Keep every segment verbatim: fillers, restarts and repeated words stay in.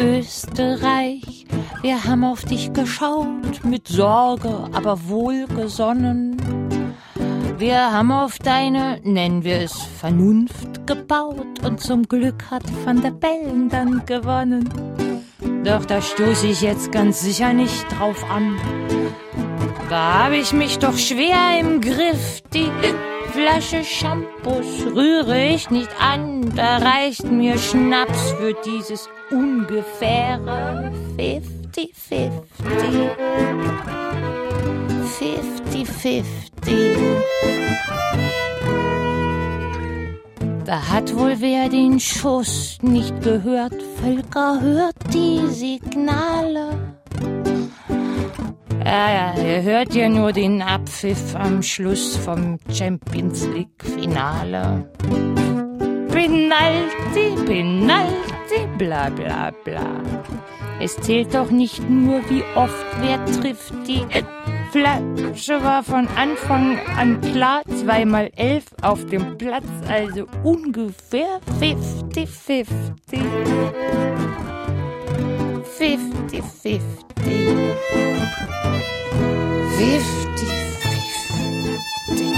Österreich, wir haben auf dich geschaut, mit Sorge, aber wohlgesonnen. Wir haben auf deine, nennen wir es, Vernunft gebaut und zum Glück hat Van der Bellen dann gewonnen. Doch da stoße ich jetzt ganz sicher nicht drauf an. Da habe ich mich doch schwer im Griff. Die Flasche Shampoos rühre ich nicht an. Da reicht mir Schnaps für dieses ungefähre fifty fifty. fifty fifty. Da hat wohl wer den Schuss nicht gehört. Völker hört die Signale. Ja, ja, ihr hört ja nur den Abpfiff am Schluss vom Champions League Finale. Penalty, Penalty, bla bla bla. Es zählt doch nicht nur, wie oft wer trifft. Die Flasche war von Anfang an klar, zweimal elf auf dem Platz, also ungefähr fifty fifty. fifty fifty. fifty fifty.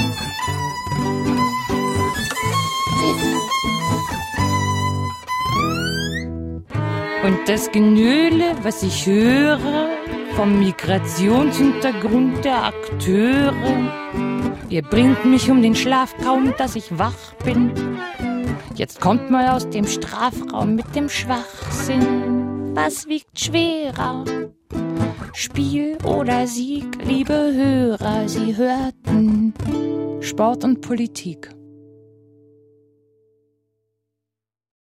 Und das Genöle, was ich höre, vom Migrationshintergrund der Akteure, ihr bringt mich um den Schlaf kaum, dass ich wach bin. Jetzt kommt mal aus dem Strafraum mit dem Schwachsinn. Was wiegt schwerer? Spiel oder Sieg, liebe Hörer, Sie hörten Sport und Politik.